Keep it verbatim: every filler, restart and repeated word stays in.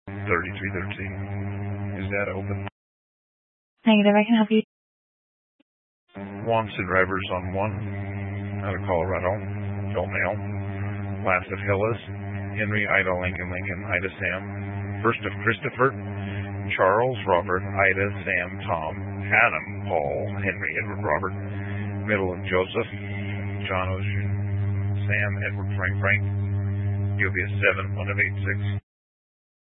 thirty-three thirteen. Is that open? Negative, I can help you. Wanted drivers on one out of Colorado. Phil Mail. Last of Hillis. Henry, Ida, Lincoln, Lincoln, Ida, Sam. First of Christopher. Charles, Robert, Ida, Sam, Tom, Adam, Paul, Henry, Edward, Robert. Middle of Joseph. John Ocean. Sam, Edward, Frank, Frank. You'll be a seven, one of eight, six.